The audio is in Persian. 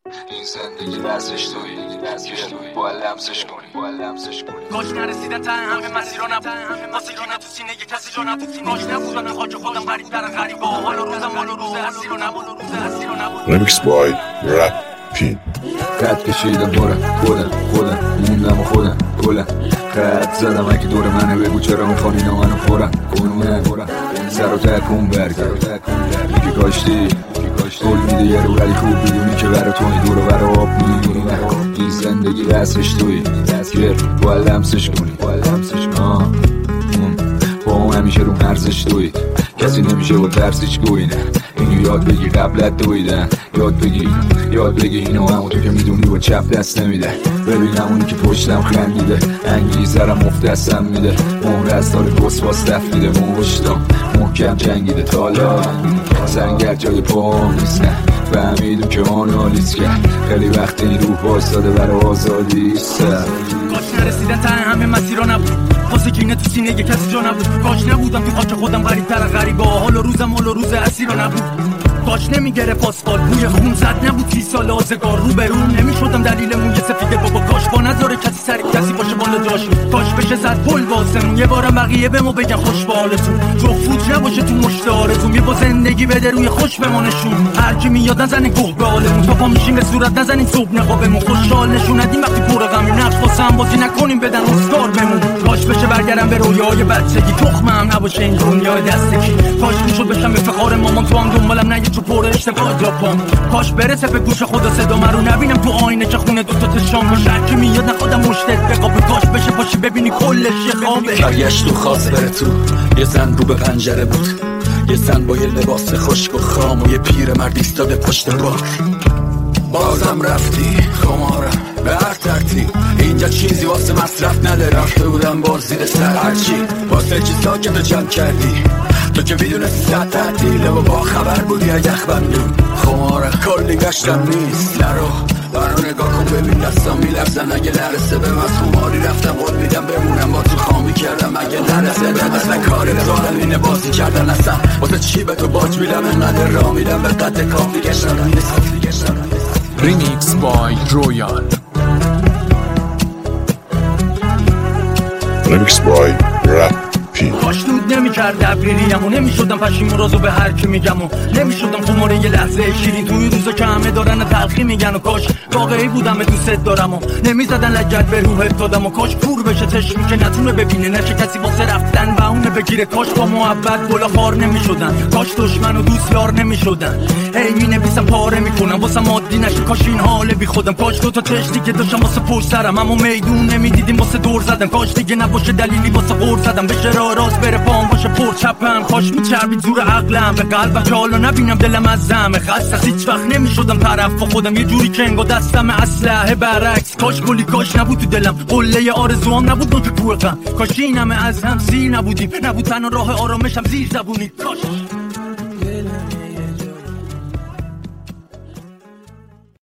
این زندگی دستش توی با لمسش کنی کاش نرسیدن ته همه مسیرها نبود واسه کینه تو سینه یه کسی جا نبود کاش نبودن خاک خودم غریب در غریبا حال و روزم حال و روز اسیر نبود Remix by Rap P. خط کشیدم خودم موندم و خودم گلم خط زدم اگه دور منه بگو چرا میخوانی اینا منو خورم کنونه سر و تکون برگ میگه کاشتی گل میده یه رو ولی خوب بدونی که برا توی دور و برا آب میدونی این زندگی دستش توی دستگیر باید لمسش کنی با اون همیشه رو مرزش توی کسی نمیشه با ترس هیچ گوینه اینو یاد بگی قبلت دویدن یاد بگی اینو همون تو که میدونی با چپ دست نمیده ببینم اونی که پشتم خندیده انگیزرم مفتستم میده مهر از داره کسواس دف میده مشتم محکم جنگیده تالا سنگر جای پاهم نیست نه فهمیدم که آنالیز کرد خیلی وقت این روح بایستاده برای آزادی کاش نرسیدن ته همه مسیرها نبود واسه کینه تو سینه یه کسی جا نبود کاش نبودم تو خاک خودم غریب تر غریبا حال و روزم حال و روز اسیرها نبود کاش نمیگرفت آسفالت بوی خون زد نبود 30 سال آزگار رو به رو نمیشدم دلیل موی سفیده بابا کاش با نذاره کسی سر کسی باشه بالا جاش کاش بشه زد پل واسمون یه بارم بقیه به ما بگن خوش به حالتون جفت نباشه تو مشت آرزوم یه با زندگی بده روی خوش بمونشون هر کی میاد نزنه گوه به حالمون تا پا میشیم به صورت نزنین صبح نقابمون خوشحال نشون ندیم وقتی پر غمی نقش واسه هم بازی نکنیم بدن اسکار بمون کاش بشه برگردم به رویای بچگی تخمم نباشه این دنیای دستکی کاش میشد بشم به فخار مامان تو هم دنبالم نه چو پر اشتباه جاپام کاش برسه به گوش خدا صدا من رو نبینم تو آینه که خونه دوتا تشام باشه هرکی میاد نخودم مشتت بقابه کاش بشه پاشی ببینی کلش یه خوابه برگشت تو خواست بره تو یه زن رو به پنجره بود یه زن با یه لباس خشک و خام و یه پیر مرد ایستاده پشت بار بازم رفتی خمارم به هر ترتیب اینجا چیزی واسه مصرف نداره رفته بودم باز زیر سر هرچی واسه چی ساکت و جمع کردی تو که میدونستی ساعت تعطیله و با خبر بودی یخ بندون خماره کلی گشتم نیست نرو برا نگاه کن ببین دستم میلرزن اگه نرسه به من خماری رفتم قول میدم بمونم با تو خامی کردم اگه نرسه به مثل کار دارم اینه بازی کردن اصلا واسه چی به تو باج میدم انقدر را میدم به قد کافی گشتم Remix by Royal. Remix by Rap P. کاش دود نمیکرد دبیریم و نمیشدم پشیمون رازو به هر کی میگم و نمیشدم خماره یه لحظه شیرین توی روزا که همه دارن تلخی میگن و کاش واقعی بودم دوست دارم و نمیزدن لگد به روحت دادم و کاش پور بشه چشمی که نتونه ببینه نشه کسی واسه رفتن بهونه بگیره کاش با محبت گلا خار نمیشدن کاش دشمن و دوست یار نمیشدن هی مینویسم پاره میکنم واسه مادی نشه کاش این حال بی خودم کاش دو تا چشتی که داشتم واسه پشت سرم اما میدون نمیدیدیم واسه دور زدن کاش دیگه نباشه دلیلی واسه قرض زدم بشه راست بره پام باشه پر چپم کاش میچربید زور عقلم به قلبم که حالا نبینم دلم از زمه خسته هیچ وقت نمیشدم طرف خودم یه جوری که انگار دستم اسلحه برعکس کاش کلی کاش نبود تو دلم قله آرزوام نبود نوک کوه غم کاش این همه از هم سیر نبودیم نبود تنها راه آرامشم زیر زبونی کاش